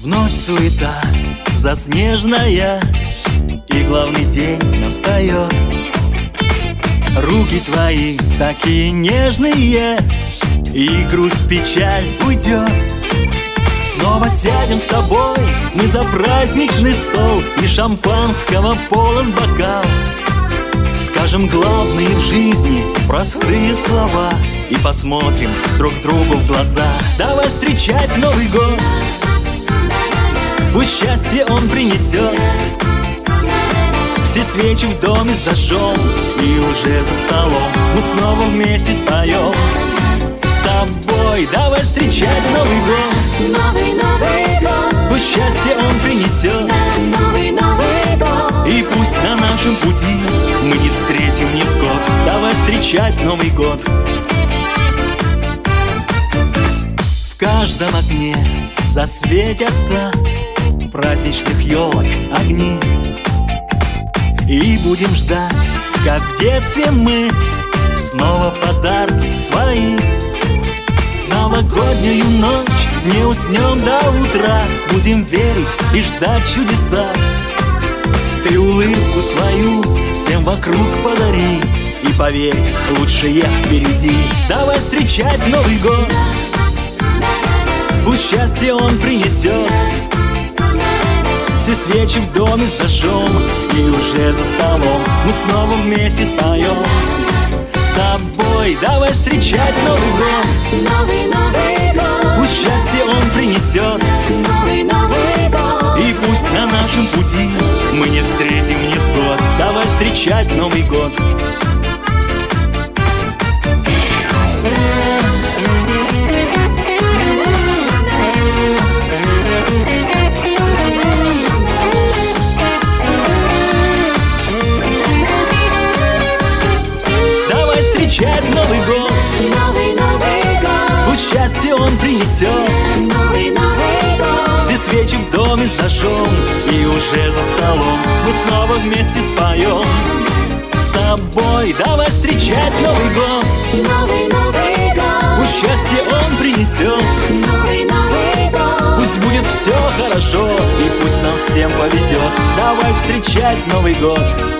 Вновь суета заснеженная, и главный день настает. Руки твои такие нежные, и грусть, печаль уйдет. Снова сядем с тобой мы за праздничный стол, и шампанского полон бокал. Скажем главные в жизни простые слова и посмотрим друг другу в глаза. Давай встречать Новый год, пусть счастье он принесет. Все свечи в доме зажжем, и уже за столом мы снова вместе споем. С тобой давай встречать Новый год, Новый год, пусть счастье он принесет. Новый год, И пусть на нашем пути мы не встретим невзгод. Давай встречать Новый год. В каждом окне засветятся праздничных елок огни, и будем ждать, как в детстве мы, снова подарки свои. В новогоднюю ночь не уснем до утра, будем верить и ждать чудеса. Ты улыбку свою всем вокруг подари, и поверь, лучшее впереди. Давай встречать Новый год, пусть счастье он принесет. Все свечи в доме зажжем, и уже за столом мы снова вместе споем. С тобой давай встречать Новый год, Новый год, пусть счастье он принесет. Новый год, И пусть на нашем пути мы не встретим невзгод. Давай встречать Новый год. Давай встречать Новый год, Новый год, пусть счастье он принесет. Новый год, Все свечи в доме зажжем, и уже за столом мы снова вместе споем. С тобой давай встречать Новый год, Новый год, пусть счастье он принесет. Новый год, Пусть будет все хорошо, и пусть нам всем повезет. Давай встречать Новый год.